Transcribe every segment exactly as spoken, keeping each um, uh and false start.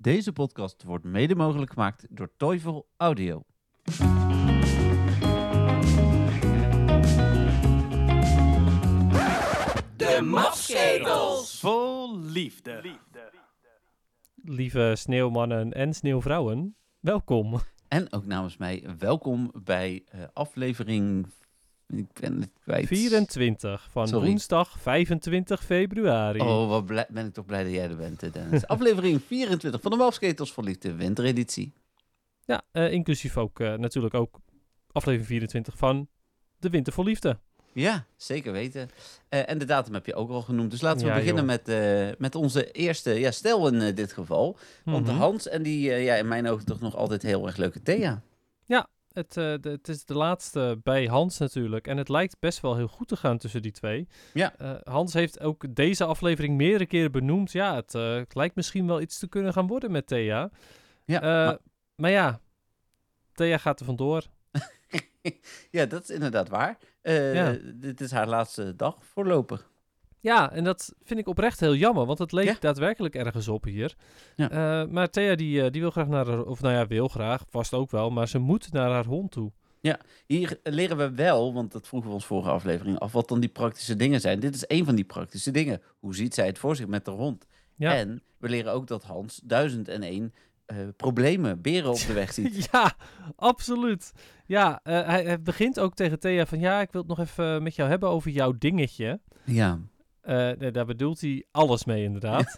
Deze podcast wordt mede mogelijk gemaakt door Teufel Audio. De Mafsketels! Vol liefde. Lieve sneeuwmannen en sneeuwvrouwen, welkom. En ook namens mij welkom bij uh, aflevering... Ik ben het kwijt. vierentwintig van Sorry. woensdag vijfentwintig februari. Oh, wat blij, ben ik toch blij dat jij er bent, Dennis. Aflevering vierentwintig van de Mafsketels vol liefde wintereditie. Ja, uh, inclusief ook uh, natuurlijk ook aflevering vierentwintig van de Winter vol Liefde. Ja, zeker weten. Uh, en de datum heb je ook al genoemd. Dus laten we Ja, beginnen joh. met, uh, met onze eerste ja, stel in uh, dit geval. Want Mhm. Hans en die, uh, ja, in mijn ogen toch nog altijd heel erg leuke Thea. Ja, het, uh, de, het is de laatste bij Hans natuurlijk. En het lijkt best wel heel goed te gaan tussen die twee. Ja. Uh, Hans heeft ook deze aflevering meerdere keren benoemd. Ja, het, uh, het lijkt misschien wel iets te kunnen gaan worden met Thea. Ja, Uh, maar... maar... maar ja, Thea gaat er vandoor. ja, dat is inderdaad waar. Uh, Ja. Dit is haar laatste dag voorlopig. Ja, en dat vind ik oprecht heel jammer, want het leek Ja. daadwerkelijk ergens op hier. Ja. Uh, maar Thea die, uh, die wil graag naar haar, of nou ja, wil graag, vast ook wel, maar ze moet naar haar hond toe. Ja, hier leren we wel, want dat vroegen we ons vorige aflevering af, wat dan die praktische dingen zijn. Dit is een van die praktische dingen. Hoe ziet zij het voor zich met de hond? Ja, En we leren ook dat Hans duizend en één uh, problemen, beren op de weg ziet. ja, absoluut. Ja, uh, hij, hij begint ook tegen Thea van, ja, ik wil het nog even met jou hebben over jouw dingetje. Ja. Uh, nee, daar bedoelt hij alles mee inderdaad.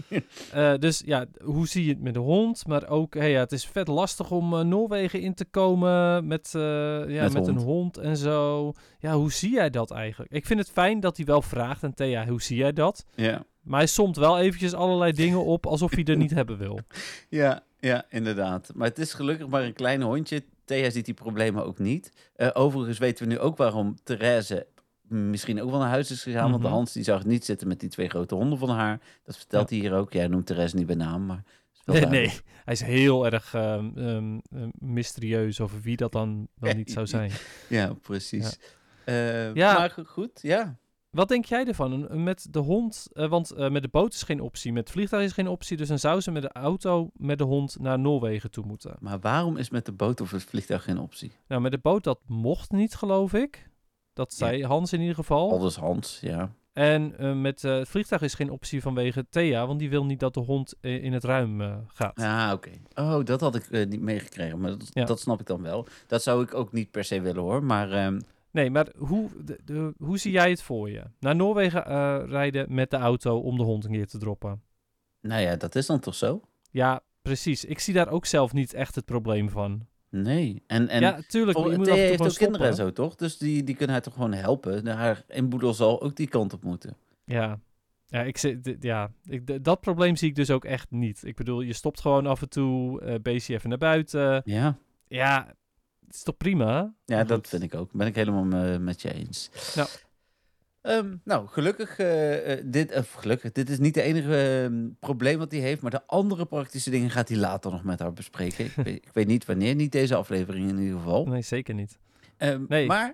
uh, dus ja, hoe zie je het met de hond? Maar ook, hey, ja, het is vet lastig om uh, Noorwegen in te komen met, uh, ja, Met met een hond. hond en zo. Ja, hoe zie jij dat eigenlijk? Ik vind het fijn dat hij wel vraagt aan Thea, hoe zie jij dat? Ja. Maar hij somt wel eventjes allerlei dingen op alsof hij er niet hebben wil. Ja, ja, inderdaad. Maar het is gelukkig maar een klein hondje. Thea ziet die problemen ook niet. Uh, overigens weten we nu ook waarom Therese misschien ook wel naar huis is gegaan. Mm-hmm. Want de Hans die zag het niet zitten met die twee grote honden van haar. Dat vertelt Ja. hij hier ook. Jij noemt Therese niet bij naam, maar... is wel Nee, duidelijk. nee, hij is heel erg um, um, um, mysterieus over wie dat dan wel niet zou zijn. Ja, precies. Ja. Uh, Ja. Maar goed, ja. Wat denk jij ervan? Met de hond, uh, want uh, met de boot is geen optie, met het vliegtuig is geen optie, dus dan zou ze met de auto met de hond naar Noorwegen toe moeten. Maar waarom is met de boot of het vliegtuig geen optie? Nou, met de boot dat mocht niet, geloof ik. Dat zei Ja. Hans in ieder geval. Aldus Hans, ja. En uh, met uh, het vliegtuig is geen optie vanwege Thea, want die wil niet dat de hond uh, in het ruim uh, gaat. Ah, oké. Okay. Oh, dat had ik uh, niet meegekregen, maar dat, Ja. dat snap ik dan wel. Dat zou ik ook niet per se willen hoor, maar... Um... Nee, maar hoe, de, de, hoe zie jij het voor je? Naar Noorwegen uh, rijden met de auto om de hond een keer te droppen. Nou ja, dat is dan toch zo? Ja, precies. Ik zie daar ook zelf niet echt het probleem van. Nee. En, en ja, tuurlijk. voor, Je moet Thea af en toe heeft ook gewoon kinderen en stoppen. zo, toch? Dus die, die kunnen haar toch gewoon helpen. Haar inboedel zal ook die kant op moeten. Ja, ja, ik, zie- d- ja ik, d- dat probleem zie ik dus ook echt niet. Ik bedoel, je stopt gewoon af en toe, uh, beestje even naar buiten. Ja, Ja, het is toch prima? ja Maar dat goed. vind ik ook. Ben ik helemaal me- met je eens. Nou. Um, nou, gelukkig, uh, uh, dit, uh, gelukkig, dit is niet de enige uh, probleem wat hij heeft, maar de andere praktische dingen gaat hij later nog met haar bespreken. ik, weet, ik weet niet wanneer, niet deze aflevering in ieder geval. Nee, zeker niet. Um, Nee. Maar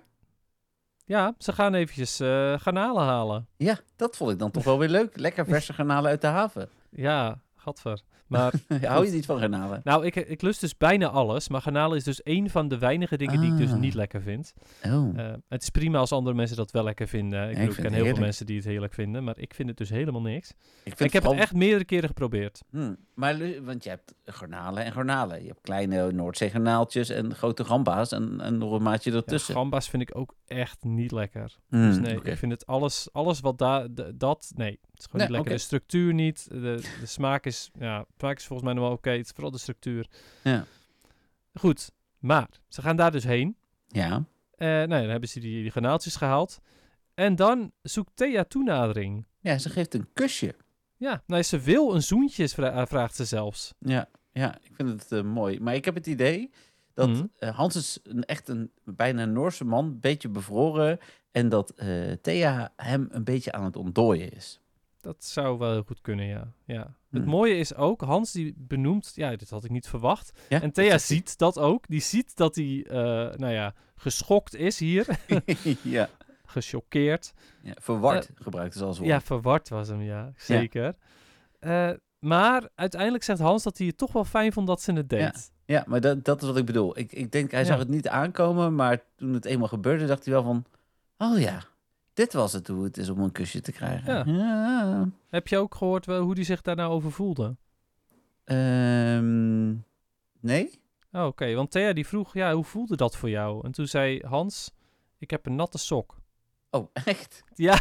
Ja, ze gaan eventjes uh, garnalen halen. ja, dat vond ik dan toch wel weer leuk. Lekker verse garnalen uit de haven. Ja, gadver. Maar Hou je niet van garnalen? nou, ik, ik lust dus bijna alles. Maar garnalen is dus één van de weinige dingen die ik dus Ah. niet lekker vind. Oh. Uh, het is prima als andere mensen dat wel lekker vinden. Ik, ik bedoel, ik vind ken het heel veel heerlijk. mensen die het heerlijk vinden. Maar ik vind het dus helemaal niks. Ik, vind Ik heb vooral- het echt meerdere keren geprobeerd. Hmm, maar, lu- want je hebt garnalen en garnalen. Je hebt kleine Noordzeegarnaaltjes en grote gamba's en, en nog een maatje Ja, ertussen. gamba's vind ik ook echt niet lekker. Hmm, Dus nee, oké. ik vind het alles, alles wat daar, d- dat, nee, het is gewoon Nee, niet lekker. oké. De structuur niet, de, de smaak is, ja, de smaak is volgens mij nog wel oké. Het is vooral de structuur. Ja. Goed, maar ze gaan daar dus heen. Ja. Uh, nou ja, dan hebben ze die, die granaaltjes gehaald. En dan zoekt Thea toenadering. ja, ze geeft een kusje. Ja, nou, ze wil een zoentje, vra- vraagt ze zelfs. Ja, ja ik vind het uh, mooi. Maar ik heb het idee dat Mhm. uh, Hans is een, echt een bijna Noorse man, een beetje bevroren. En dat uh, Thea hem een beetje aan het ontdooien is. Dat zou wel heel goed kunnen, ja. ja. Het Hmm. mooie is ook, Hans die benoemt, ja, dit had ik niet verwacht. Ja? En Thea ziet dat ook. Die ziet dat hij, uh, nou ja, geschokt is hier. ja. Gechoqueerd. ja. Verward gebruikt ze als woord. Ja, verward was hem, ja. Zeker. Ja. Uh, Maar uiteindelijk zegt Hans dat hij het toch wel fijn vond dat ze het deed. Ja, maar dat, dat is wat ik bedoel. Ik, ik denk, hij Ja. zag het niet aankomen, maar toen het eenmaal gebeurde, dacht hij wel van... Oh ja, dit was het hoe het is om een kusje te krijgen. Ja. Ja. Heb je ook gehoord wel hoe hij zich daar nou over voelde? Ehm, nee? Oh, oké, want Thea die vroeg, ja, hoe voelde dat voor jou? En toen zei Hans, ik heb een natte sok. Oh, echt? Ja.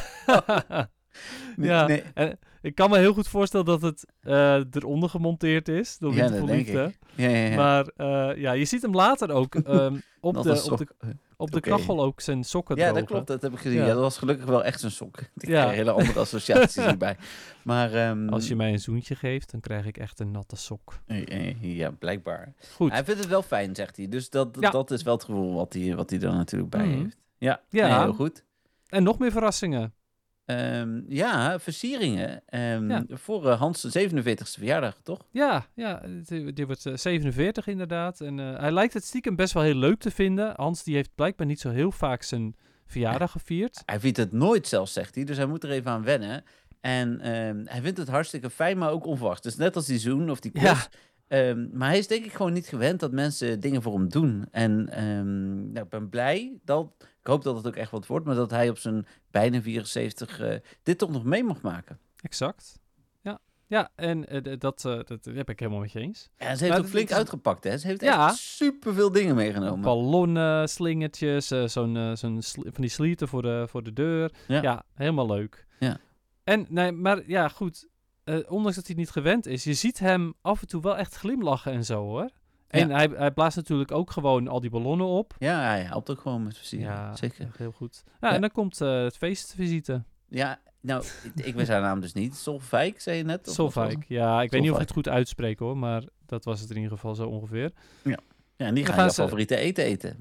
Nee, ja, nee. en ik kan me heel goed voorstellen dat het uh, eronder gemonteerd is, door Ja, Winter dat voor denk Liefde. ik. Ja, ja, ja. Maar uh, ja, je ziet hem later ook um, op, Natte de, sok. op, de, op de Oké. kachel ook zijn sokken Ja, drogen. dat klopt. Dat heb ik gezien. Ja. Ja, dat was gelukkig wel echt zijn sok. Ik Ja. krijg hele andere associaties hierbij. Maar, ehm, Als je mij een zoentje geeft, dan krijg ik echt een natte sok. Ja, blijkbaar. Goed. Hij vindt het wel fijn, zegt hij. Dus dat, Ja. dat is wel het gevoel wat hij, wat hij er natuurlijk bij Mhm. heeft. Ja, Ja. nee, heel goed. En nog meer verrassingen. Um, ja, versieringen. Um, Ja. Voor uh, Hans' zevenenveertigste verjaardag, toch? Ja, ja, dit wordt uh, zevenenveertig inderdaad. En uh, hij lijkt het stiekem best wel heel leuk te vinden. Hans die heeft blijkbaar niet zo heel vaak zijn verjaardag gevierd. Hij vindt het nooit zelfs, zegt hij. Dus hij moet er even aan wennen. En um, hij vindt het hartstikke fijn, maar ook onverwacht. Dus net als die zoen of die kus. Ja. Um, maar hij is denk ik gewoon niet gewend dat mensen dingen voor hem doen. En um, nou, ik ben blij dat... Ik hoop dat het ook echt wat wordt, maar dat hij op zijn bijna vierenzeventig uh, dit toch nog mee mag maken. Exact. Ja, ja en uh, dat, uh, dat heb ik helemaal met je eens. Ja, ze heeft maar ook flink is... uitgepakt, hè? Ze heeft ja. echt superveel dingen meegenomen. Ballonnen, slingertjes, uh, zo'n, uh, zo'n sl- van die slieten voor de, voor de deur. Ja. ja, helemaal leuk. Ja. En, nee, maar ja, goed. Uh, ondanks dat hij niet gewend is, je ziet hem af en toe wel echt glimlachen en zo, hoor. En ja. hij, hij blaast natuurlijk ook gewoon al die ballonnen op. Ja, hij helpt ook gewoon met versieren. Ja, zeker. Heel goed. Ja, ja. En dan komt uh, het feestvisite. Ja, nou, ik, ik wist haar naam dus niet. Solveig, zei je net? Solveig, ja. Ik Solveig. weet niet of ik het goed uitspreek, hoor. Maar dat was het in ieder geval zo ongeveer. Ja, ja en die gaan, gaan je ze... favoriete eten eten.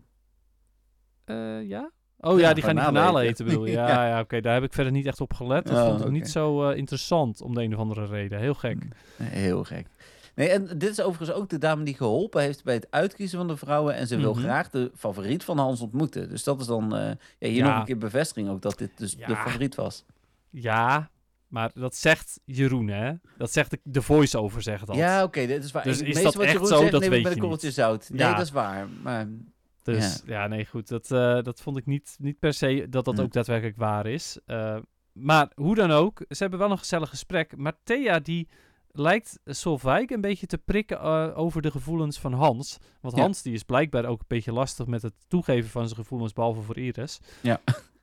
Uh, ja? Oh ja, ja die gaan die garnalen eten, eten bedoel je. Ja, ja. ja oké. Okay. Daar heb ik verder niet echt op gelet. Dat oh, vond ik okay. niet zo uh, interessant, om de een of andere reden. Heel gek. Heel gek. Nee, en dit is overigens ook de dame die geholpen heeft bij het uitkiezen van de vrouwen. En ze wil mm-hmm. graag de favoriet van Hans ontmoeten. Dus dat is dan uh, ja, hier ja. nog een keer bevestiging ook dat dit dus ja. de favoriet was. Ja, maar dat zegt Jeroen, hè? Dat zegt de, de voice-over, zegt dat. Ja, oké, dit is waar. Dus het is meeste dat wat echt Jeroen zo, zegt, dat neem weet ik met je een korreltje niet. zout. Nee, ja. dat is waar. Maar, dus ja, ja nee, goed. Dat, uh, dat vond ik niet, niet per se dat dat hm. ook daadwerkelijk waar is. Uh, maar hoe dan ook, ze hebben wel een gezellig gesprek. Maar Thea, die... lijkt Solveig een beetje te prikken uh, over de gevoelens van Hans. Want ja. Hans die is blijkbaar ook een beetje lastig met het toegeven van zijn gevoelens, behalve voor Iris. Ja.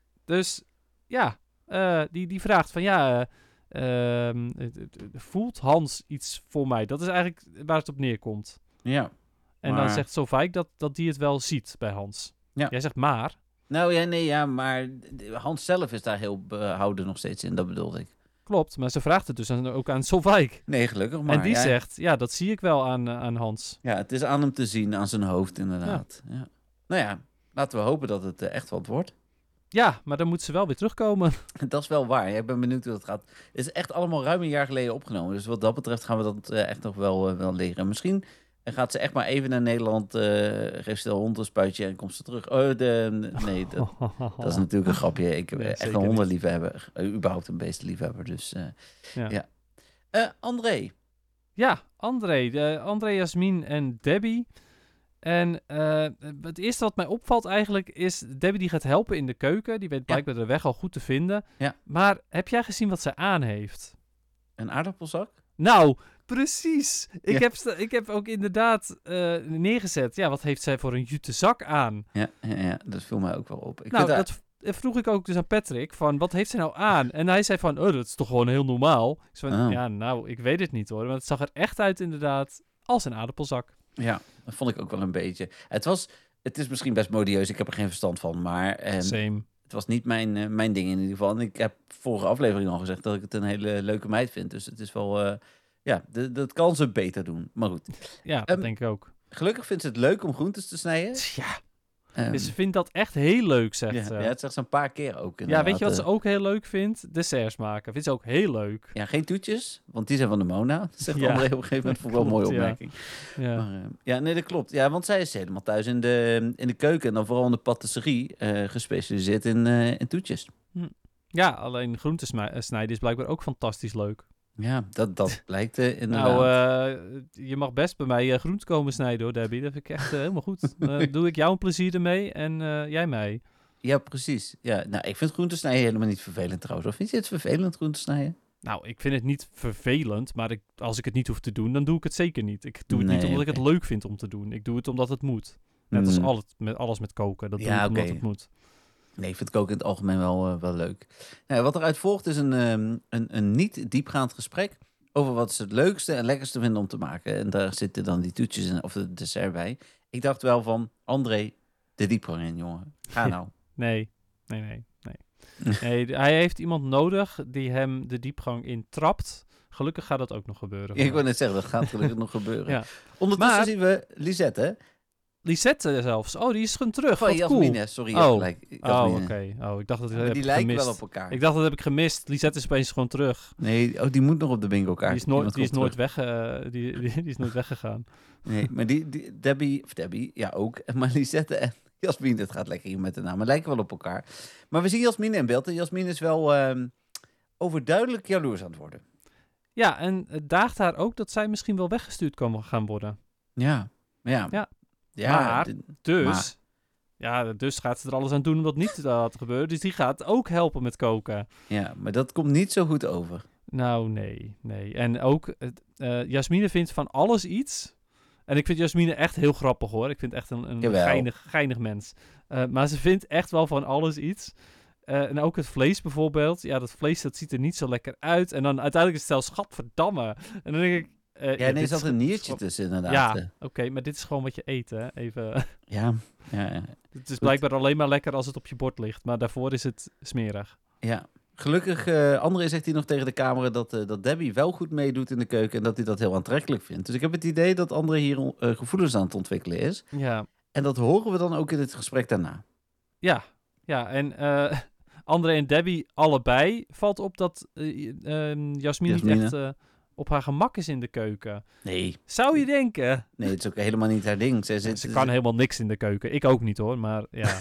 Dus ja, uh, die, die vraagt van ja, uh, uh, voelt Hans iets voor mij? Dat is eigenlijk waar het op neerkomt. Ja. En maar... dan zegt Solveig dat, dat die het wel ziet bij Hans. Ja. Jij zegt maar. Nou ja, nee, ja, maar Hans zelf is daar heel behouden nog steeds in, dat bedoelde ik. Klopt, maar ze vraagt het dus aan, ook aan Solveig. Nee, gelukkig maar. En die ja. zegt, ja, dat zie ik wel aan, uh, aan Hans. Ja, het is aan hem te zien, aan zijn hoofd inderdaad. Ja. Ja. Nou ja, laten we hopen dat het uh, echt wat wordt. Ja, maar dan moet ze wel weer terugkomen. Dat is wel waar. Ja, ik ben benieuwd hoe dat gaat. Het is echt allemaal ruim een jaar geleden opgenomen. Dus wat dat betreft gaan we dat uh, echt nog wel, uh, wel leren. Misschien gaat ze echt maar even naar Nederland, uh, geeft ze de hond een spuitje en komt ze terug. Oh, de, nee, dat, dat is natuurlijk een grapje. Ik ben nee, echt een hondenliefhebber. Uh, überhaupt een beestenliefhebber. Dus uh, ja. ja. Uh, André. Ja, André. Uh, André, Jasmin en Debbie. En uh, het eerste wat mij opvalt eigenlijk is... Debbie die gaat helpen in de keuken. Die weet blijkbaar ja. de weg al goed te vinden. Ja. Maar heb jij gezien wat zij aan heeft? Een aardappelzak? Nou... Precies. Ik, ja. heb st- ik heb ook inderdaad uh, neergezet. Ja, wat heeft zij voor een jute zak aan? Ja, ja, ja, dat viel mij ook wel op. Ik nou, vind dat v- vroeg ik ook dus aan Patrick. Van, wat heeft zij nou aan? En hij zei van, oh, dat is toch gewoon heel normaal? Ik zei van, oh. ja, nou, ik weet het niet hoor. Maar het zag er echt uit inderdaad als een aardappelzak. Ja, dat vond ik ook wel een beetje. Het was, het is misschien best modieus. Ik heb er geen verstand van, maar... Um, Same. Het was niet mijn, uh, mijn ding in ieder geval. En ik heb vorige aflevering al gezegd dat ik het een hele leuke meid vind. Dus het is wel... Uh, Ja, d- dat kan ze beter doen. Maar goed. Ja, dat um, denk ik ook. Gelukkig vindt ze het leuk om groentes te snijden. Ja. Um, dus ze vindt dat echt heel leuk, zegt ja, ze. Ja, het zegt ze een paar keer ook. Ja, weet je wat ze ook heel leuk vindt? Desserts maken. Vindt ze ook heel leuk. Ja, geen toetjes, want die zijn van de Mona. Zegt ja. André op een gegeven moment. Vond ik wel een mooie opmerking. Ja. Ja. Maar, uh, ja, nee, dat klopt. Ja, want zij is helemaal thuis in de, in de keuken. En dan vooral in de patisserie uh, gespecialiseerd in, uh, in toetjes. Hm. Ja, alleen groentes snijden is blijkbaar ook fantastisch leuk. Ja, dat, dat blijkt uh, inderdaad. Nou, uh, je mag best bij mij uh, groente komen snijden hoor, Debbie. Dat vind ik echt uh, helemaal goed. Uh, doe ik jou een plezier ermee en uh, jij mij. Ja, precies. Ja, nou, ik vind groente snijden helemaal niet vervelend trouwens. Of vind je het vervelend, groente snijden? Nou, ik vind het niet vervelend, maar ik, als ik het niet hoef te doen, dan doe ik het zeker niet. Ik doe het Nee, niet omdat okay. ik het leuk vind om te doen. Ik doe het omdat het moet. Net als mm. alles met, alles met koken. Dat doe Ja, ik omdat okay. het moet. Nee, ik vind koken in het algemeen wel, uh, wel leuk. Nou, wat eruit volgt is een, um, een, een niet diepgaand gesprek over wat ze het leukste en lekkerste vinden om te maken. En daar zitten dan die toetjes in, of het dessert bij. Ik dacht wel van, André, de diepgang in, jongen. Ga nou. Nee, nee, nee, nee. nee. Hij heeft iemand nodig die hem de diepgang intrapt. Gelukkig gaat dat ook nog gebeuren. Ik wil net zeggen, dat gaat gelukkig nog gebeuren. Ja. Ondertussen Maar, zien we Lisette. Lisette zelfs. Oh, die is gewoon terug. Van Wat Jasmine, cool. sorry. Oh, gelijk. oh oké. Okay. Oh, ik dacht dat ik ja, heb die lijken gemist. wel op elkaar. Ik dacht dat heb ik gemist. Lisette is opeens gewoon terug. Nee, oh, die moet nog op de bingo kaart. Die is nooit, die is nooit, weg, uh, die, die, die is nooit weggegaan. Nee, maar die, die Debbie, of Debbie, ja ook. Maar Lisette en Jasmine, het gaat lekker hier met de namen. Lijken wel op elkaar. Maar we zien Jasmine in beeld. En Jasmine is wel uh, overduidelijk jaloers aan het worden. Ja, en het daagt haar ook dat zij misschien wel weggestuurd kan gaan worden. Ja, ja. ja. ja maar, d- dus, maar. ja, dus gaat ze er alles aan doen om dat niet te gebeuren. Dus die gaat ook helpen met koken. Ja, maar dat komt niet zo goed over. Nou, nee, nee. En ook, uh, Jasmine vindt van alles iets. En ik vind Jasmine echt heel grappig hoor. Ik vind echt een, een geinig, geinig mens. Uh, maar ze vindt echt wel van alles iets. Uh, en ook het vlees bijvoorbeeld. Ja, dat vlees dat ziet er niet zo lekker uit. En dan uiteindelijk is het zelfs gadverdamme. En dan denk ik... Uh, ja, ja, nee, er zat een niertje gewoon... tussen inderdaad. Ja, oké, okay, maar dit is gewoon wat je eet, hè. Even... ja, ja, ja. Het is blijkbaar alleen maar lekker als het op je bord ligt. Maar daarvoor is het smerig. Ja, gelukkig, uh, André zegt hij nog tegen de camera dat, uh, dat Debbie wel goed meedoet in de keuken en dat hij dat heel aantrekkelijk vindt. Dus ik heb het idee dat André hier uh, gevoelens aan het ontwikkelen is. Ja. En dat horen we dan ook in het gesprek daarna. Ja, ja. En uh, André en Debbie allebei valt op dat uh, uh, Jasmine niet echt uh, op haar gemak is in de keuken. Nee. Zou je denken? Nee, het is ook helemaal niet haar ding. Ze, zit, Ze kan ze... helemaal niks in de keuken. Ik ook niet hoor, maar ja.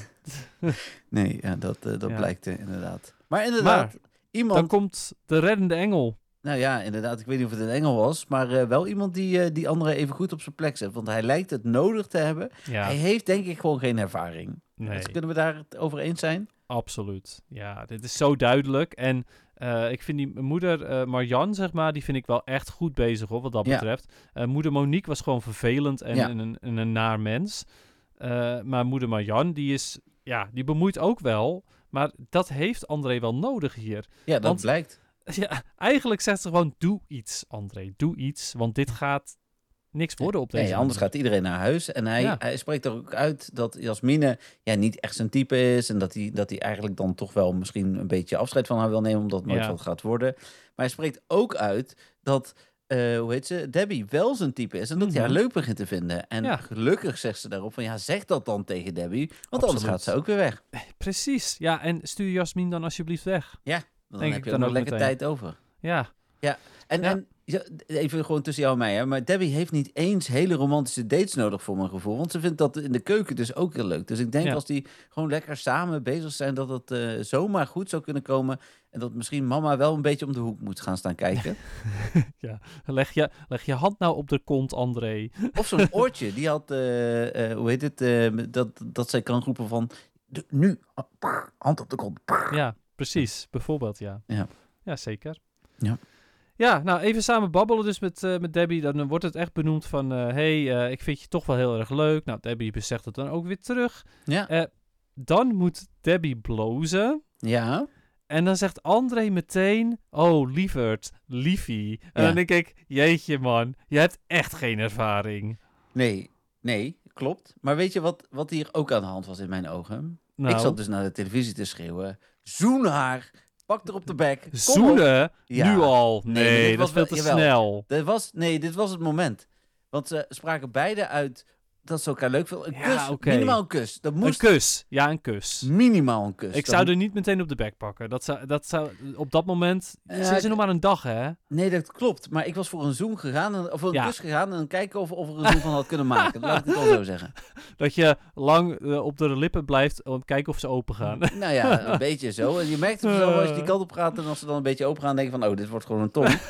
nee, ja, dat, uh, dat ja. blijkt uh, inderdaad. Maar inderdaad, maar, iemand... dan komt de reddende engel. Nou ja, inderdaad. Ik weet niet of het een engel was, maar uh, wel iemand die, uh, die André even goed op zijn plek zet. Want hij lijkt het nodig te hebben. Ja. Hij heeft denk ik gewoon geen ervaring. Nee. Dus kunnen we daar het over eens zijn? Absoluut. Ja, dit is zo duidelijk. En uh, ik vind die moeder uh, Marjan, zeg maar, die vind ik wel echt goed bezig hoor, wat dat ja. betreft. Uh, moeder Monique was gewoon vervelend en, ja. en, een, en een naar mens. Uh, maar moeder Marjan, die is, ja, die bemoeit ook wel. Maar dat heeft André wel nodig hier. Ja, dat want, blijkt. Ja, eigenlijk zegt ze gewoon, doe iets, André. Doe iets, want dit gaat niks worden op deze nee, anders gaat iedereen naar huis. En hij, ja. hij spreekt er ook uit dat Jasmine ja, niet echt zijn type is. En dat hij, dat hij eigenlijk dan toch wel misschien een beetje afscheid van haar wil nemen, omdat het nooit ja. wat gaat worden. Maar hij spreekt ook uit dat, uh, hoe heet ze, Debbie wel zijn type is. En dat mm-hmm. hij haar leuk begint te vinden. En ja. gelukkig zegt ze daarop van, ja, zeg dat dan tegen Debbie. Want Absoluut. Anders gaat ze ook weer weg. Precies. Ja, en stuur Jasmine dan alsjeblieft weg. Ja, dan Denk heb je dan ook nog lekker meteen. tijd over. Ja. Ja, en... Ja. en Ja, even gewoon tussen jou en mij, hè. Maar Debbie heeft niet eens hele romantische dates nodig voor mijn gevoel. Want ze vindt dat in de keuken dus ook heel leuk. Dus ik denk ja. als die gewoon lekker samen bezig zijn, dat het uh, zomaar goed zou kunnen komen. En dat misschien mama wel een beetje om de hoek moet gaan staan kijken. Ja, leg je, leg je hand nou op de kont, André. Of zo'n oortje, die had, uh, uh, hoe heet het, uh, dat, dat zij kan roepen van, de, nu, hand op de kont. Ja, precies, bijvoorbeeld, ja. Ja, ja zeker. Ja. Ja, nou even samen babbelen dus met, uh, met Debbie. Dan wordt het echt benoemd van... Uh, hey, uh, ik vind je toch wel heel erg leuk. Nou, Debbie zegt het dan ook weer terug. Ja. Uh, dan moet Debbie blozen. Ja. En dan zegt André meteen... Oh, lieverd, liefie. En ja. dan denk ik... Jeetje man, je hebt echt geen ervaring. Nee, nee, klopt. Maar weet je wat, wat hier ook aan de hand was in mijn ogen? Nou. Ik zat dus naar de televisie te schreeuwen. Zoen haar... Pak er op de bek. Kom Zoenen? Ja. Nu al? Nee, nee dat is veel te jawel. snel. Dit was, nee, dit was het moment. Want ze spraken beide uit dat ze elkaar leuk vinden. Een ja, kus, okay. minimaal een kus. Dat moest... Een kus, ja, een kus. Minimaal een kus. Ik dat zou moet... er niet meteen op de bek pakken. Dat zou, dat zou op dat moment... Ja, ze is er nog maar een dag, hè? Nee, dat klopt. Maar ik was voor een zoen gegaan, of voor een ja. kus gegaan... en dan kijken of, of er een zoen van had kunnen maken. Laat ik het al zo zeggen. Dat je lang uh, op de lippen blijft om te kijken of ze open gaan. Nou ja, een beetje zo. En je merkt het zo als je die kant op gaat... en als ze dan een beetje open gaan... denk je van, oh, dit wordt gewoon een tong.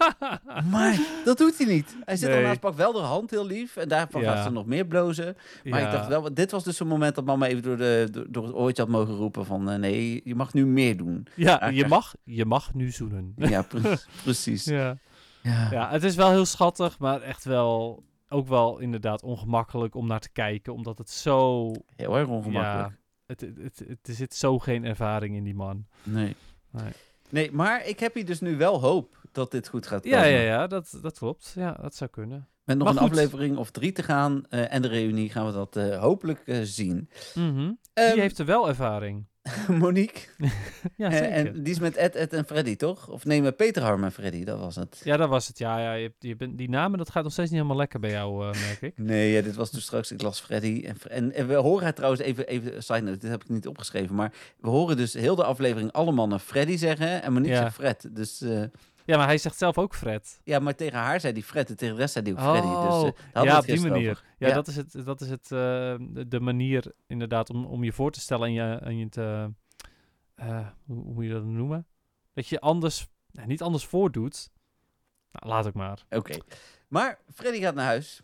Maar dat doet hij niet. Hij zit Nee. al naast, pakt wel de hand heel lief. En daarvan Ja. gaat ze nog meer blozen. Maar Ja. ik dacht wel, dit was dus zo'n moment dat mama even door, de, door, door het oortje had mogen roepen van... eh, nee, je mag nu meer doen. Ja, Ah, je kijk. mag, je mag nu zoenen. Ja, pre- precies. Ja. Ja. Ja, het is wel heel schattig, maar echt wel... Ook wel inderdaad ongemakkelijk om naar te kijken, omdat het zo... Heel erg ongemakkelijk. Ja, het, het, het, het- er zit zo geen ervaring in die man. Nee. Nee. Nee, maar ik heb hier dus nu wel hoop dat dit goed gaat komen. Ja, ja, ja, dat, dat klopt. Ja, dat zou kunnen. Met nog Maar een goed. aflevering of drie te gaan eh, en de reunie gaan we dat eh, hopelijk eh, zien. Mhm. Ehm, Die heeft er wel ervaring. Monique. Ja, Eh, zeker. en die is met Ed, Ed en Freddy, toch? Of nee, met Peter Harm en Freddy, dat was het. Ja, dat was het. Ja, ja je, hebt- je bent, die namen, dat gaat nog steeds niet helemaal lekker bij jou, eh, merk ik. Nee, ja, dit was dus straks, ik las Freddy. En, en, en we horen het trouwens, even, even side note, dit heb ik niet opgeschreven, maar we horen dus heel de aflevering allemaal naar Freddy zeggen en Monique Ja. zegt Fred. Dus eh, Ja, maar hij zegt zelf ook Fred. ja, maar tegen haar zei hij Fred en tegen de rest zei hij ook Freddy. Dus, Oh, eh, daar hadden we ja, het op die gisteren manier. over. Ja, Ja. dat is, het, dat is het, eh, de- de manier inderdaad om, om je voor te stellen en je, en je te... eh, hoe, hoe moet je dat noemen? Dat je anders... nou, niet anders voordoet. Nou, laat ik maar. Oké. Maar Freddy gaat naar huis.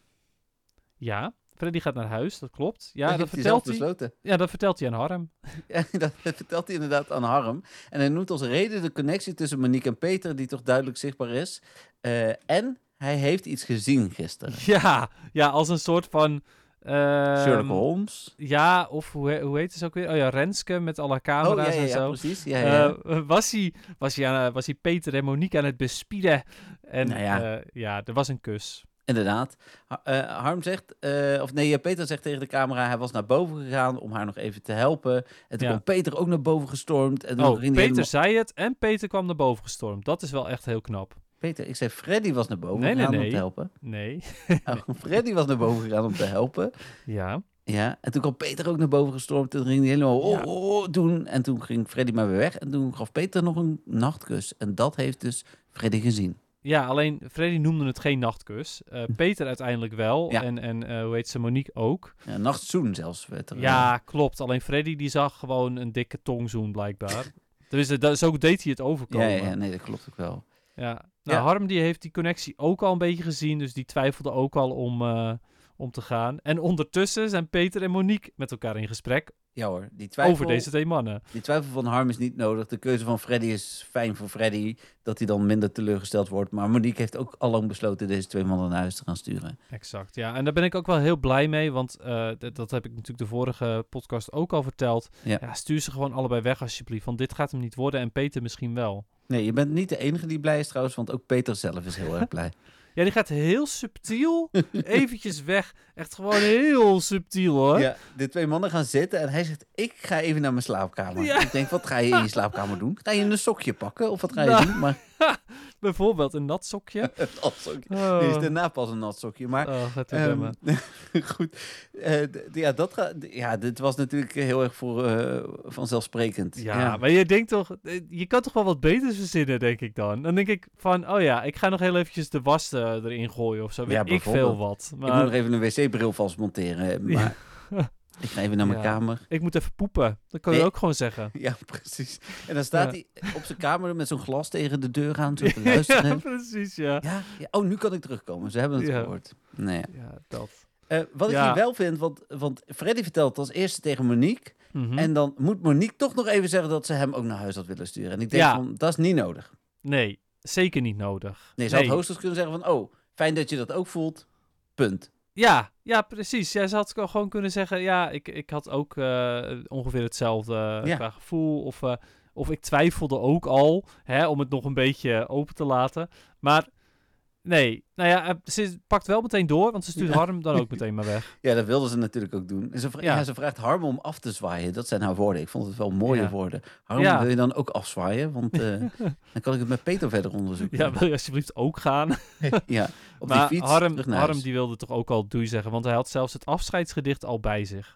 Ja, Freddy gaat naar huis, dat klopt. Ja, dat dat, heeft hij zelf vertelt hij, besloten. ja, dat vertelt hij aan Harm. Ja, dat vertelt hij inderdaad aan Harm. En hij noemt als reden de connectie tussen Monique en Peter, die toch duidelijk zichtbaar is. Eh, en hij heeft iets gezien gisteren. Ja, ja, als een soort van... ehm, Sherlock Holmes. Ja, of hoe, he- hoe heet het ook weer? Oh ja, Renske met alle Oh, camera's ja, ja, en ja, zo. precies. Ja, ja. Eh, was, hij, was, hij aan, was hij Peter en Monique aan het bespieden? En Nou ja. ja. ja, er was een kus. Inderdaad. Ha- eh, Harm zegt, eh, of nee, Peter zegt tegen de camera, hij was naar boven gegaan om haar nog even te helpen. En toen Ja. kwam Peter ook naar boven gestormd. En toen Oh, ging hij Peter helemaal- zei het en Peter kwam naar boven gestormd. Dat is wel echt heel knap. Peter, ik zei Freddy was naar boven Nee, nee, gegaan om nee. te helpen. Nee. Oh, Freddy was naar boven gegaan om te helpen. Ja. Ja, en toen kwam Peter ook naar boven gestormd. En toen ging hij helemaal oh, Ja. oh, oh, doen. En toen ging Freddy maar weer weg. En toen gaf Peter nog een nachtkus. En dat heeft dus Freddy gezien. Ja, alleen Freddy noemde het geen nachtkus. Eh, Peter uiteindelijk wel. Ja. En, en eh, hoe heet ze, Monique ook. Ja, nachtzoen zelfs werd er. Ja, klopt. Alleen Freddy die zag gewoon een dikke tongzoen blijkbaar. Dus eh, dat, zo deed hij het ja, overkomen. ja, ja, nee, dat klopt ook wel. Ja. Nou, Ja. Harm die heeft die connectie ook al een beetje gezien, dus die twijfelde ook al om, eh, om te gaan. En ondertussen zijn Peter en Monique met elkaar in gesprek Ja hoor, die twijfel, over deze twee mannen. die twijfel van Harm is niet nodig. De keuze van Freddy is fijn voor Freddy. Dat hij dan minder teleurgesteld wordt. Maar Monique heeft ook allang besloten deze twee mannen naar huis te gaan sturen. Exact, ja. En daar ben ik ook wel heel blij mee, want eh, d- dat heb ik natuurlijk de vorige podcast ook al verteld. Ja. Ja, stuur ze gewoon allebei weg alsjeblieft, want dit gaat hem niet worden en Peter misschien wel. Nee, je bent niet de enige die blij is trouwens. Want ook Peter zelf is heel erg blij. Ja, die gaat heel subtiel eventjes weg. Echt gewoon heel subtiel hoor. Ja, de twee mannen gaan zitten en hij zegt, ik ga even naar mijn slaapkamer. Ja. Ik denk, wat ga je in je slaapkamer doen? Ga je een sokje pakken of wat ga je Nou. doen? Maar Bijvoorbeeld een nat sokje. een nat sokje. Oh, Dit is daarna pas een nat sokje. Maar oh gaat u ehm, remmen. goed, Eh, d- ja, dat gaat, ja, dit was natuurlijk heel erg voor, eh, vanzelfsprekend. Ja, maar je denkt toch, eh, je kan toch wel wat beters verzinnen, denk ik dan. Dan denk ik van, oh ja, ik ga nog heel eventjes de was eh, erin gooien of zo. Ja, Weet ik bijvoorbeeld. veel wat. Ik Maar moet nog even een wc-bril vastmonteren. Maar ik ga even naar mijn Ja. kamer. ik moet even poepen. Dat kan je Nee. ook gewoon zeggen. Ja, precies. En dan staat Ja. hij op zijn kamer met zo'n glas tegen de deur aan, zo te luisteren. Ja, precies, ja. Ja, ja, oh, nu kan ik terugkomen. Ze hebben het Ja. gehoord. Nee. Ja, dat. Eh, wat ik Ja. hier wel vind, want, want Freddy vertelt als eerste tegen Monique. Mhm. En dan moet Monique toch nog even zeggen dat ze hem ook naar huis had willen sturen. En ik denk Ja. van, dat is niet nodig. Nee, zeker niet nodig. Nee, ze had hoogstens kunnen zeggen van, oh, fijn dat je dat ook voelt. Punt. Ja, ja, precies. Ja, ze had ook gewoon kunnen zeggen, ja, ik, ik had ook eh, ongeveer hetzelfde Ja. qua gevoel. Of, eh, of ik twijfelde ook al, hè, om het nog een beetje open te laten. Maar nee, nou ja, eh, ze pakt wel meteen door, want ze stuurt Ja. Harm dan ook meteen maar weg. Ja, dat wilde ze natuurlijk ook doen. En ze, vra- Ja. ja, ze vraagt Harm om af te zwaaien. Dat zijn haar woorden. Ik vond het wel mooie Ja. woorden. Harm, Ja. wil je dan ook afzwaaien? Want eh, dan kan ik het met Peter verder onderzoeken. Ja, wil je alsjeblieft ook gaan? Ja, op maar die fiets Harm, terug naar Harm huis. die wilde toch ook al doei zeggen, want hij had zelfs het afscheidsgedicht al bij zich.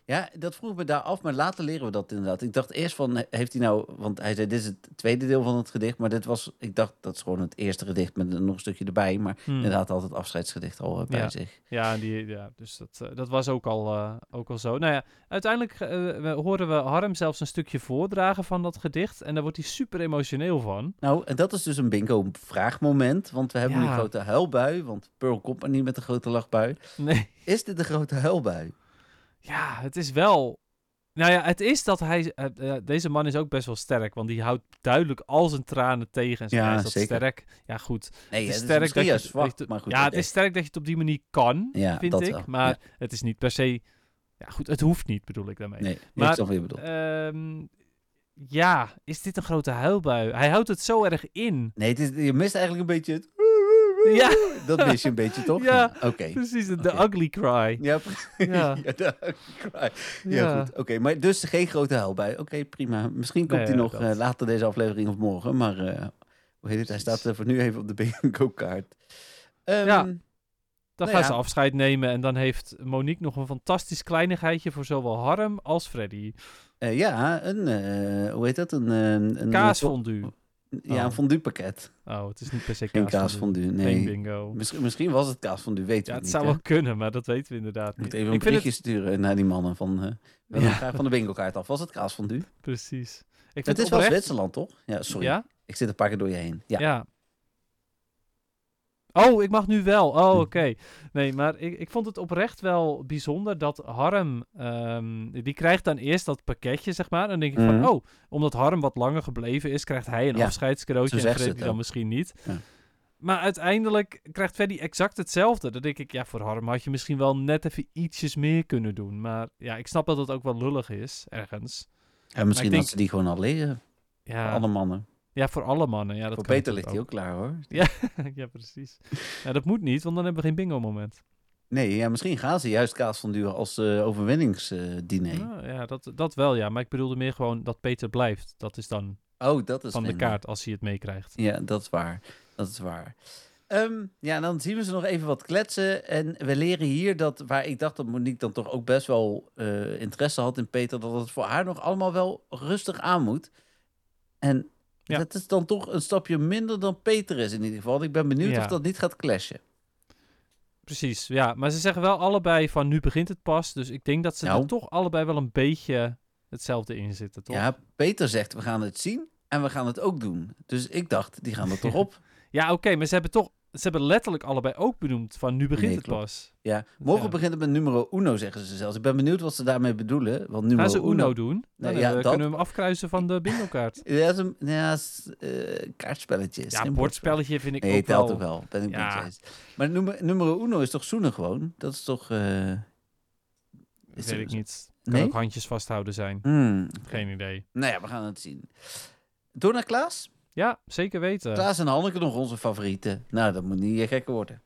Ja, dat vroeg me daar af, maar later leren we dat inderdaad. Ik dacht eerst van, heeft hij nou... Want hij zei, dit is het tweede deel van het gedicht. Maar dit was, ik dacht, dat is gewoon het eerste gedicht met nog een stukje erbij. Maar Hmm. inderdaad had het afscheidsgedicht al uh, bij Ja. zich. Ja, die, ja dus dat, uh, dat was ook al, uh, ook al zo. Nou ja, uiteindelijk uh, we horen we Harm zelfs een stukje voordragen van dat gedicht. En daar wordt hij super emotioneel van. Nou, en dat is dus een bingo-vraagmoment. Want we hebben Ja. een grote huilbui. Want Pearl komt maar niet met een grote lachbui. Nee. Is dit een grote huilbui? Ja, het is wel... Nou ja, het is dat hij... Uh, uh, deze man is ook best wel sterk. Want die houdt duidelijk al zijn tranen tegen. En zo. Ja, Hij is dat zeker. sterk. Ja, goed. Nee, het is het sterk misschien dat juist je, zwak, dat je- maar goed. ja, oké. het is sterk dat je het op die manier kan, Ja, vind dat ik. wel, Maar ja. het is niet per se... Ja, goed, het hoeft niet, bedoel ik daarmee. Nee, Maar, ik snap wat je bedoelt. Ehm, ja, is dit een grote huilbui? Hij houdt het zo erg in. Nee, het is, je mist eigenlijk een beetje het... Ja. Dat mis je een beetje, toch? Ja, Oké. Precies, de Oké. ugly cry. Ja, Ja. ja. ja, de cry. Ja, Ja. goed. Oké, maar dus geen grote huilbui. Oké, prima. Misschien komt Nee, hij ja, nog dat. eh, later deze aflevering of morgen. Maar eh, hoe heet het? Hij staat eh, voor nu even op de bingo-kaart. Ehm, Ja. Dan Nou gaan ja. ze afscheid nemen en dan heeft Monique nog een fantastisch kleinigheidje voor zowel Harm als Freddy. eh, ja, een... eh, hoe heet dat? Een, een, een Kaasfondue. Ja, Oh. een fondue-pakket. Oh, het is niet per se Geen kaasfondue. kaasfondue, Geen nee. bingo. Misschien, misschien was het kaasfondue, weten Ja, we het niet. zou hè? wel kunnen, maar dat weten we inderdaad Ik moet niet. even een Ik vind berichtje het sturen naar die mannen van... eh we willen Ja. graag van de bingo-kaart af. Was het kaasfondue? precies. Ik vind Het is wel oprecht- Zwitserland, toch? Ja, sorry. Ja? Ik zit een paar keer door je heen. Ja. Ja. Oh, ik mag nu wel. Oh, Hm. oké. Nee, maar ik, ik vond het oprecht wel bijzonder dat Harm... ehm, die krijgt dan eerst dat pakketje, zeg maar. En dan denk ik van, Mhm. oh, omdat Harm wat langer gebleven is... krijgt hij een Ja, afscheidscadeautje zo en zegt ze Freddy het dan ook. misschien niet. Ja. Maar uiteindelijk krijgt Freddy exact hetzelfde. Dan denk ik, ja, voor Harm had je misschien wel net even ietsjes meer kunnen doen. Maar ja, ik snap dat het ook wel lullig is, ergens. En misschien denk- had ze die gewoon al liggen. Ja, Voor alle mannen. ja voor alle mannen. Ja, dat Voor kan Peter natuurlijk ligt hij ook klaar, hoor. Ja, precies. Ja, dat moet niet, want dan hebben we geen bingo-moment. Nee, ja, misschien gaan ze juist kaasfondue als eh overwinningsdiner. Nou, ja, dat, dat wel, ja. Maar ik bedoelde meer gewoon dat Peter blijft. Dat is dan Oh, dat is van de minder. kaart als hij het meekrijgt. Ja, dat is waar. Dat is waar. Ehm, ja, dan zien we ze nog even wat kletsen. En we leren hier dat, waar ik dacht dat Monique dan toch ook best wel eh, interesse had in Peter, dat het voor haar nog allemaal wel rustig aan moet. En Ja. dat is dan toch een stapje minder dan Peter is in ieder geval. Ik ben benieuwd Ja. of dat niet gaat clashen. Precies, ja. Maar ze zeggen wel allebei van nu begint het pas. Dus ik denk dat ze Nou. er toch allebei wel een beetje hetzelfde in zitten, toch? Ja, Peter zegt we gaan het zien en we gaan het ook doen. Dus ik dacht, die gaan er toch op. Ja, oké, maar ze hebben toch... Ze hebben letterlijk allebei ook benoemd van nu begint Nee, het klopt. pas. Ja, morgen Ja. begint het met numero uno, zeggen ze zelfs. Ik ben benieuwd wat ze daarmee bedoelen. Want numero Gaan ze Uno doen? Dan Nee, hebben ja, we- dat- kunnen we hem afkruisen van de bingo-kaart. Ja, dat is een ja, is, eh, kaartspelletje. is Ja, geen bordspelletje vind ik Nee, ook telt wel... ook wel. Ben ik Ja. met je eens. Maar nummer, numero uno is toch zoenen gewoon? Dat is toch... eh, is Weet er- ik niet. Kan Nee? ook handjes vasthouden zijn. Hmm, Geen idee. nou ja, we gaan het zien. Door naar Klaas. Ja, zeker weten. Klaas en Hanneke nog onze favorieten. Nou, dat moet niet eh, gekker worden.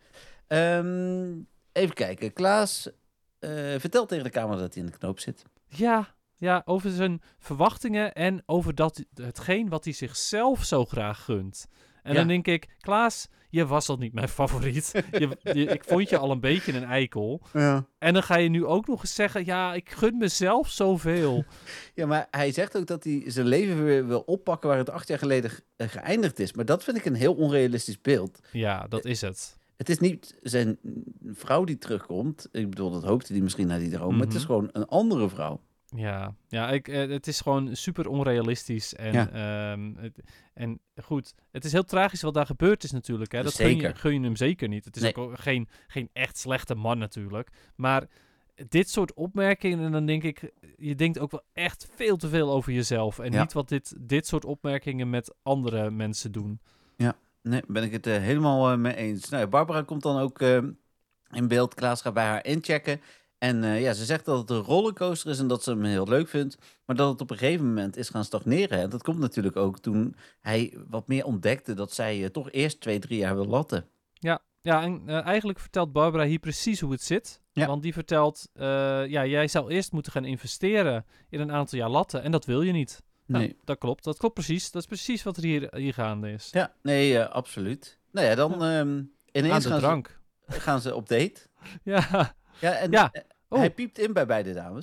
Ehm, even kijken. Klaas eh, vertelt tegen de kamer dat hij in de knoop zit. Ja, ja, over zijn verwachtingen en over dat, hetgeen wat hij zichzelf zo graag gunt. En Ja. dan denk ik, Klaas, je was al niet mijn favoriet. je, je- ik vond je al een beetje een eikel. Ja. En dan ga je nu ook nog eens zeggen, ja, ik gun mezelf zoveel. Ja, maar hij zegt ook dat hij zijn leven weer wil oppakken waar het acht jaar geleden ge- eh, geëindigd is. Maar dat vind ik een heel onrealistisch beeld. Ja, dat is het. Het is niet zijn vrouw die terugkomt. Ik bedoel, dat hoopte hij misschien naar die droom. Maar het is Mhm. gewoon een andere vrouw. Ja, ja ik, eh, het is gewoon super onrealistisch. En, Ja. ehm, het, en goed, het is heel tragisch wat daar gebeurd is natuurlijk. Hè. Dat gun je, Zeker. gun je hem zeker niet. Het is Nee. ook geen, geen echt slechte man natuurlijk. Maar dit soort opmerkingen, en dan denk ik, je denkt ook wel echt veel te veel over jezelf. En Ja. niet wat dit, dit soort opmerkingen met andere mensen doen. Nee, ben ik het eh, helemaal eh, mee eens. Nou, ja, Barbara komt dan ook eh, in beeld. Klaas gaat bij haar inchecken. En eh, ja, ze zegt dat het een rollercoaster is en dat ze hem heel leuk vindt. Maar dat het op een gegeven moment is gaan stagneren. En dat komt natuurlijk ook toen hij wat meer ontdekte dat zij eh, toch eerst twee, drie jaar wil latten. Ja, ja en eh, eigenlijk vertelt Barbara hier precies hoe het zit. Ja. Want die vertelt, eh, ja, jij zou eerst moeten gaan investeren in een aantal jaar latten. En dat wil je niet. Nee. Nou, dat klopt. Dat klopt precies. Dat is precies wat er hier, hier gaande is. Ja, nee, eh, absoluut. Nou ja, dan ehm Aan ineens de gaan ze, drank. gaan ze op date. Ja. Ja, en Ja. eh, Oh. hij piept in bij beide dames.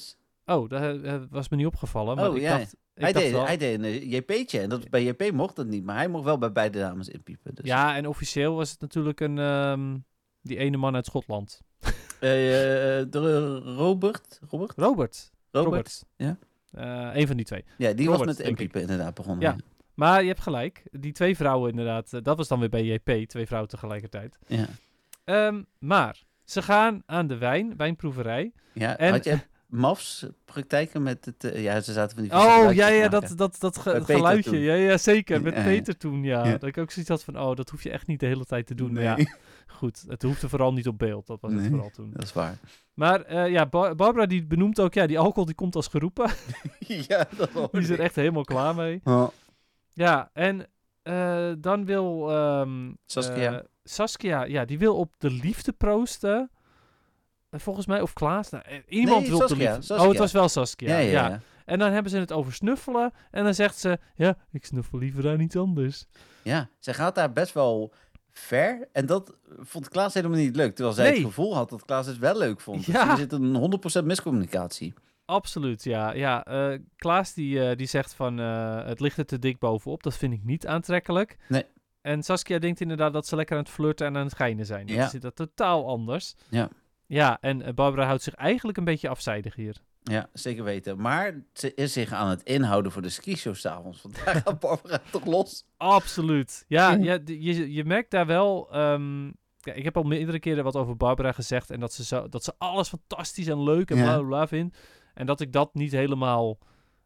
Oh, dat uh, was me niet opgevallen. Maar Oh, ik ja. dacht, ik Hij, dacht deed, wel... hij deed een uh, J P'tje en dat, bij J P mocht dat niet. Maar hij mocht wel bij beide dames inpiepen. Dus. Ja, en officieel was het natuurlijk een... Um, die ene man uit Schotland. Uh, uh, de, Robert? Robert? Robert. Robert, Robert. ja. Uh, een van die twee. Ja, die Robert, was met inpiepen inderdaad begonnen. Ja. Maar je hebt gelijk. Die twee vrouwen inderdaad. Uh, dat was dan weer bij J P. Twee vrouwen tegelijkertijd. Ja. Um, maar ze gaan aan de wijn, wijnproeverij. Ja, en, had je M A F's praktijken met het... Uh, ja, ze zaten van die... Oh, ja, ja, dat, dat, dat ge- geluidje. Toen. Ja, ja, zeker. Met ja, Peter toen, ja. ja. Dat ik ook zoiets had van, oh, dat hoef je echt niet de hele tijd te doen. Nee. Ja, goed. Het hoefde vooral niet op beeld. Dat was nee, het vooral toen. Dat is waar. Maar uh, ja, Bar- Barbara die benoemt ook, ja, die alcohol die komt als geroepen. Ja, dat hoor Die is er echt helemaal klaar mee. Oh. Ja, en uh, dan wil... Um, Saskia. Uh, Saskia, ja, die wil op de liefde proosten. Volgens mij, of Klaas. Nou, iemand nee, wil Saskia, op de liefde. Saskia. Oh, het was wel Saskia. Ja, ja, ja. ja. En dan hebben ze het over snuffelen. En dan zegt ze, ja, ik snuffel liever aan iets anders. Ja, zij gaat daar best wel ver. En dat vond Klaas helemaal niet leuk. Terwijl zij nee. het gevoel had dat Klaas het wel leuk vond. Dus ja. er zit een honderd procent miscommunicatie. Absoluut, ja. ja uh, Klaas die, uh, die zegt van, uh, het ligt er te dik bovenop. Dat vind ik niet aantrekkelijk. Nee. En Saskia denkt inderdaad dat ze lekker aan het flirten en aan het schijnen zijn. Dat ja. is dat totaal anders. Ja. Ja, en uh, Barbara houdt zich eigenlijk een beetje afzijdig hier. Ja, zeker weten. Maar ze is zich aan het inhouden voor de skishow s'avonds. Want daar gaat Barbara toch los? Absoluut. Ja, ja je, je merkt daar wel... Um, ja, ik heb al meerdere keren wat over Barbara gezegd. En dat ze, zo, dat ze alles fantastisch en leuk en ja. bla bla bla vindt. En dat ik dat niet helemaal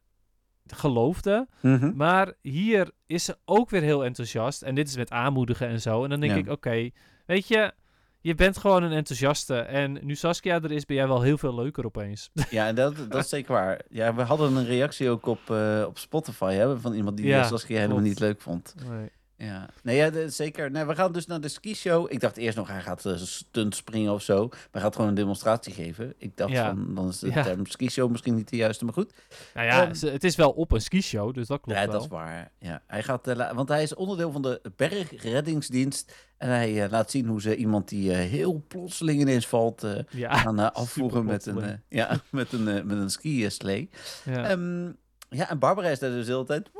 geloofde. Mm-hmm. Maar hier is ze ook weer heel enthousiast. En dit is met aanmoedigen en zo. En dan denk ja. ik, oké, okay, weet je... Je bent gewoon een enthousiaste. En nu Saskia er is, ben jij wel heel veel leuker opeens. Ja, en dat, dat is zeker waar. Ja, we hadden een reactie ook op, uh, op Spotify, hè, van iemand die ja, Saskia helemaal klopt. niet leuk vond. Nee. Ja, nee, ja, de, zeker. Nee, we gaan dus naar de skishow. Ik dacht eerst nog, hij gaat uh, stunt springen of zo. Maar hij gaat gewoon een demonstratie geven. Ik dacht ja. van, dan is de ja. term skishow misschien niet de juiste, maar goed. Nou ja, um, het is wel op een skishow, dus dat klopt ja, wel. dat is waar. Ja, hij gaat, uh, want hij is onderdeel van de bergreddingsdienst. En hij uh, laat zien hoe ze iemand die uh, heel plotseling ineens valt... Uh, ja, gaan uh, afvoeren met een, uh, ja, met een, uh, met een ski-slee. Ja. Um, ja, en Barbara is daar dus de hele tijd...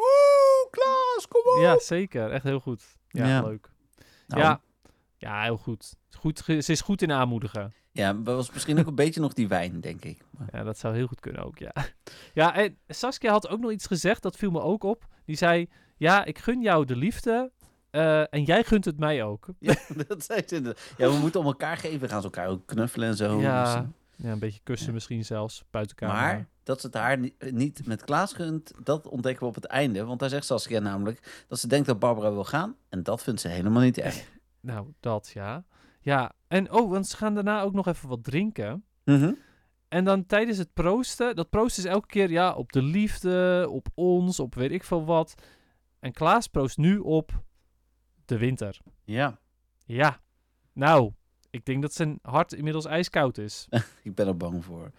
Klaas, kom op! Ja, zeker. Echt heel goed. Ja, ja. leuk. Nou. Ja. ja, heel goed. goed. Ze is goed in aanmoedigen. Ja, maar was misschien ook een beetje nog die wijn, denk ik. Maar... Ja, dat zou heel goed kunnen ook, ja. Ja, en Saskia had ook nog iets gezegd, dat viel me ook op. Die zei, ja, ik gun jou de liefde uh, en jij gunt het mij ook. Ja, dat zei ze inderdaad. Ja, we moeten om elkaar geven. We gaan ze elkaar ook knuffelen en zo. Ja, dus, ja een beetje kussen ja. misschien zelfs, buiten camera. Maar dat ze het haar niet, niet met Klaas gunt, dat ontdekken we op het einde. Want daar zegt Saskia namelijk dat ze denkt dat Barbara wil gaan. En dat vindt ze helemaal niet erg. Nou, dat ja. Ja, en oh, want ze gaan daarna ook nog even wat drinken. Mm-hmm. En dan tijdens het proosten, dat proosten is elke keer ja, op de liefde, op ons, op weet ik veel wat. En Klaas proost nu op de winter. Ja. Ja. Nou, ik denk dat zijn hart inmiddels ijskoud is. Ik ben er bang voor.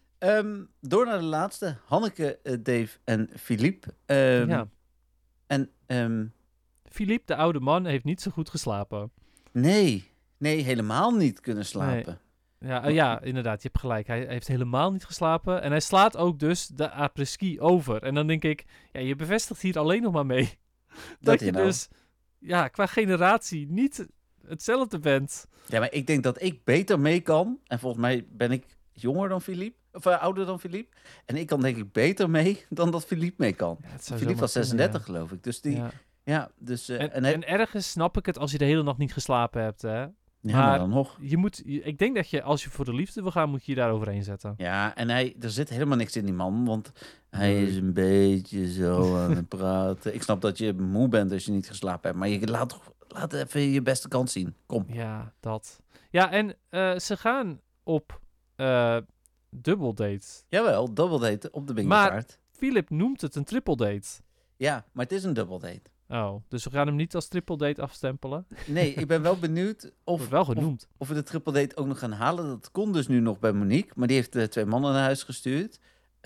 Um, door naar de laatste. Hanneke, uh, Dave en Philippe. Um, ja. En... Um... Philippe, de oude man, heeft niet zo goed geslapen. Nee. Nee, helemaal niet kunnen slapen. Nee. Ja, uh, ja, inderdaad. Je hebt gelijk. Hij heeft helemaal niet geslapen. En hij slaat ook dus de après-ski over. En dan denk ik, ja, je bevestigt hier alleen nog maar mee. Dat, dat je nou. dus, ja, qua generatie niet hetzelfde bent. Ja, maar ik denk dat ik beter mee kan. En volgens mij ben ik jonger dan Philippe. Of uh, ouder dan Philippe. En ik kan denk ik beter mee dan dat Philippe mee kan. Ja, Philippe was zesendertig kunnen, ja. geloof ik. Dus die... Ja. Ja, dus... Uh, en, en, hij... en ergens snap ik het als je de hele nacht niet geslapen hebt, hè. Ja, maar, maar dan nog. Je moet, ik denk dat je, als je voor de liefde wil gaan, moet je je daar overheen zetten. Ja, en hij, er zit helemaal niks in die man, want hij is een beetje zo aan het praten. Ik snap dat je moe bent als je niet geslapen hebt, maar je laat, laat even je beste kant zien. Kom. Ja, dat. Ja, en uh, ze gaan op uh, dubbeldate. Jawel, dubbeldate op de bingokaart. Maar Philip noemt het een triple date. Ja, maar het is een dubbeldate. Oh, dus we gaan hem niet als triple date afstempelen? Nee, ik ben wel benieuwd of, Wordt wel genoemd. of, of we de triple date ook nog gaan halen. Dat kon dus nu nog bij Monique, maar die heeft uh, twee mannen naar huis gestuurd.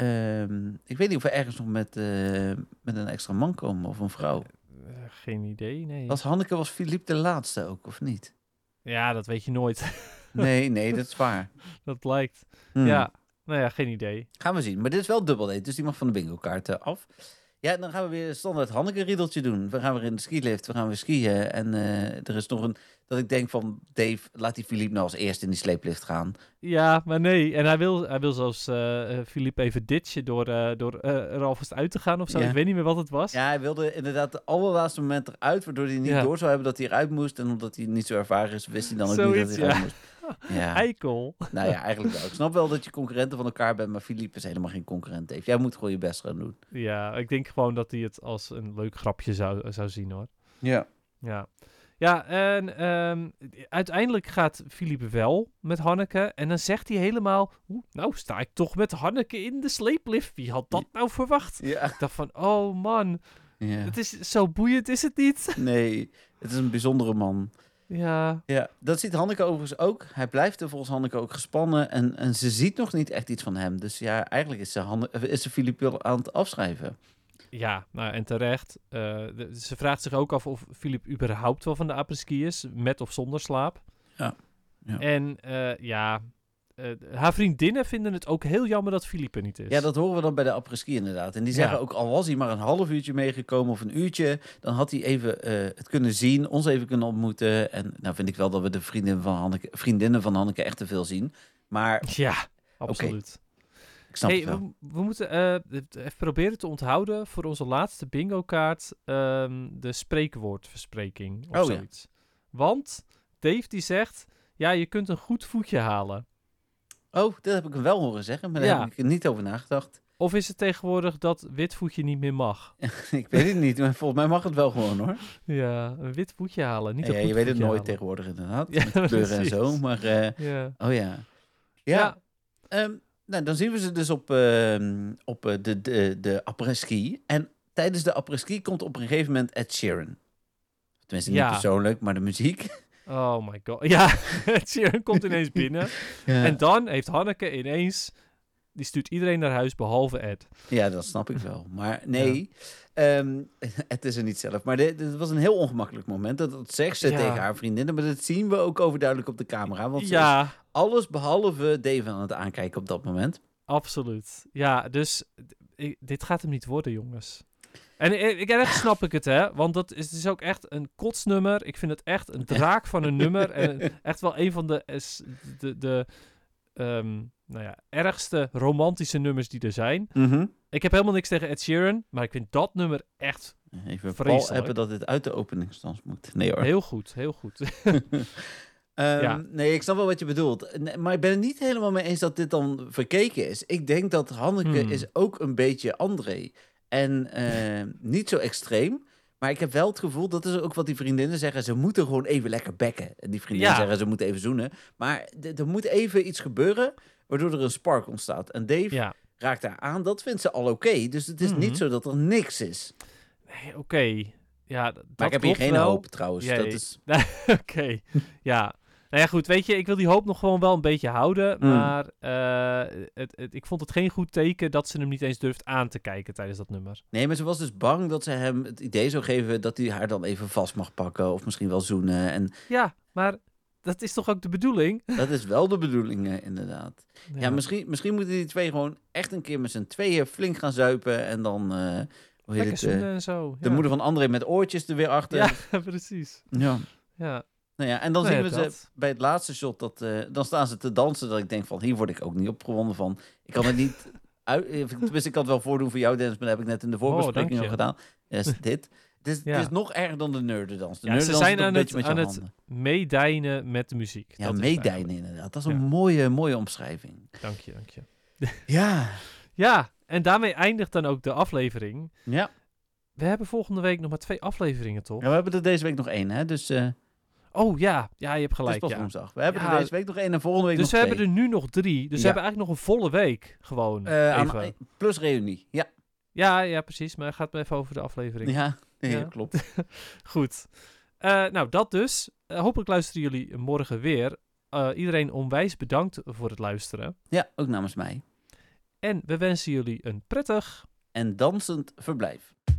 Um, ik weet niet of we ergens nog met, uh, met een extra man komen of een vrouw. Uh, uh, geen idee, nee. Was Hanneke, was Philippe de laatste ook, of niet? Ja, dat weet je nooit. nee, nee, dat is waar. Dat lijkt. Hmm. Ja, Nou ja, geen idee. Gaan we zien. Maar dit is wel dubbel date, dus die mag van de bingo kaart uh, af. Ja, dan gaan we weer een standaard Hanneke-riedeltje doen. We gaan weer in de skilift, we gaan weer skiën. En uh, er is nog een... Dat ik denk van, Dave, laat die Philippe nou als eerste in die sleeplift gaan. Ja, maar nee. En hij wil, hij wil zelfs uh, Philippe even ditchen door, uh, door uh, er alvast uit te gaan of zo. Ja. Ik weet niet meer wat het was. Ja, hij wilde inderdaad het allerlaatste moment eruit, waardoor hij niet Ja. door zou hebben dat hij eruit moest. En omdat hij niet zo ervaren is, wist hij dan ook Zoiets, niet dat hij ja. eruit moest. Ja. Eikel. Nou ja, eigenlijk wel. Ik snap wel dat je concurrenten van elkaar bent, maar Philippe is helemaal geen concurrent, Dave. Jij moet gewoon je best gaan doen. Ja, ik denk gewoon dat hij het als een leuk grapje zou, zou zien, hoor. Ja. Ja. Ja, en um, uiteindelijk gaat Philippe wel met Hanneke. En dan zegt hij helemaal... Oeh, nou sta ik toch met Hanneke in de sleeplift. Wie had dat nou verwacht? Ja. Ik dacht van, oh man. Ja. Het is zo boeiend, is het niet? Nee, het is een bijzondere man. Ja. Ja, dat ziet Hanneke overigens ook. Hij blijft er volgens Hanneke ook gespannen. En, en ze ziet nog niet echt iets van hem. Dus ja, eigenlijk is ze, Hanne, is ze Philippe wel aan het afschrijven. Ja, nou, en terecht. Uh, de, ze vraagt zich ook af of Philippe überhaupt wel van de apres-ski is. Met of zonder slaap. Ja. Ja. En uh, ja... Uh, haar vriendinnen vinden het ook heel jammer dat Philippe er niet is. Ja, dat horen we dan bij de apres-ski inderdaad. En die zeggen Ja. ook, al was hij maar een half uurtje meegekomen of een uurtje, dan had hij even uh, het kunnen zien, ons even kunnen ontmoeten. En nou vind ik wel dat we de vriendinnen van Hanneke, vriendinnen van Hanneke echt te veel zien. Maar ja, absoluut. Okay. Ik snap hey, het wel. We, we moeten uh, even proberen te onthouden voor onze laatste bingo-kaart um, de spreekwoordverspreking of oh, zoiets. Ja. Want Dave die zegt, ja, je kunt een goed voetje halen. Oh, dat heb ik hem wel horen zeggen, maar daar ja. heb ik er niet over nagedacht. Of is het tegenwoordig dat wit voetje niet meer mag? Ik weet het niet, maar volgens mij mag het wel gewoon hoor. Ja, een wit voetje halen, niet ja, een goed je weet het nooit halen. tegenwoordig inderdaad, Ja, met kleuren en zo, maar uh, ja. oh ja. Ja, ja. Um, nou, dan zien we ze dus op, uh, op uh, de, de, de apres-ski. En tijdens de apres-ski komt op een gegeven moment Ed Sheeran. Tenminste, niet ja. persoonlijk, maar de muziek. Oh my god. Ja, Ed Sheeran komt ineens binnen. Ja. En dan heeft Hanneke ineens... Die stuurt iedereen naar huis, behalve Ed. Ja, dat snap ik wel. Maar nee, ja. um, Ed is er niet zelf. Maar dit, dit was een heel ongemakkelijk moment. Dat, dat zegt ze ja. tegen haar vriendinnen. Maar dat zien we ook overduidelijk op de camera. Want ze ja. is alles behalve Dave aan het aankijken op dat moment. Absoluut. Ja, dus ik, dit gaat hem niet worden, jongens. En ik, ergens snap ik het, hè. Want dat is, het is ook echt een kotsnummer. Ik vind het echt een draak van een nummer. En echt wel een van de... de, de um, nou ja, ergste romantische nummers die er zijn. Mm-hmm. Ik heb helemaal niks tegen Ed Sheeran, maar ik vind dat nummer echt Even vreselijk. Paul appen dat dit uit de openingsstand moet. Nee hoor. Heel goed, heel goed. um, ja. Nee, ik snap wel wat je bedoelt. Nee, maar ik ben het niet helemaal mee eens dat dit dan verkeken is. Ik denk dat Hanneke hmm. is ook een beetje André. En uh, niet zo extreem. Maar ik heb wel het gevoel, dat is ook wat die vriendinnen zeggen, ze moeten gewoon even lekker bekken. En die vriendinnen ja. zeggen, ze moeten even zoenen. Maar d- er moet even iets gebeuren, waardoor er een spark ontstaat. En Dave ja. raakt daar aan, dat vindt ze al oké. Okay. Dus het is mm-hmm. niet zo dat er niks is. Nee, oké. Okay. Ja, dat maar ik heb hier geen wel. hoop trouwens. Jee. Dat is... oké, okay. ja. Nou ja, goed, weet je, ik wil die hoop nog gewoon wel een beetje houden. Mm. Maar uh, het, het, ik vond het geen goed teken dat ze hem niet eens durft aan te kijken tijdens dat nummer. Nee, maar ze was dus bang dat ze hem het idee zou geven dat hij haar dan even vast mag pakken. Of misschien wel zoenen. En... Ja, maar dat is toch ook de bedoeling? Dat is wel de bedoeling, uh, inderdaad. Ja, ja misschien, misschien moeten die twee gewoon echt een keer met z'n tweeën flink gaan zuipen. En dan... Uh, hoe heet het, uh, en zo. De ja. moeder van André met oortjes er weer achter. Ja, precies. Ja. Ja. Nou ja, en dan nee, zien we dat. ze bij het laatste shot, dat, uh, dan staan ze te dansen, dat ik denk van, hier word ik ook niet opgewonden van. Ik kan het niet, uit, tenminste ik kan het wel voordoen voor jou, Dennis, maar dat heb ik net in de voorbespreking oh, al gedaan. Ja, is dit. Het is, ja. het is nog erger dan de nerdendans. De ja, nerdendans ze zijn aan, het, het, aan het meedijnen met de muziek. Ja, meedijnen inderdaad. Dat is een ja. mooie, mooie omschrijving. Dank je, dank je. Ja. Ja, en daarmee eindigt dan ook de aflevering. Ja. We hebben volgende week nog maar twee afleveringen, toch? Ja, we hebben er deze week nog één, hè, dus... Uh... Oh ja, ja, je hebt gelijk. Het is pas ja. woensdag. We hebben ja. er deze week nog één en volgende week dus nog twee. Dus we hebben er nu nog drie. Dus ja. we hebben eigenlijk nog een volle week gewoon. Uh, aan, plus reunie, ja. Ja, ja, precies. Maar gaat me even over de aflevering. Ja, nee, ja. klopt. Goed. Uh, nou, dat dus. Uh, hopelijk luisteren jullie morgen weer. Uh, iedereen onwijs bedankt voor het luisteren. Ja, ook namens mij. En we wensen jullie een prettig... en dansend verblijf.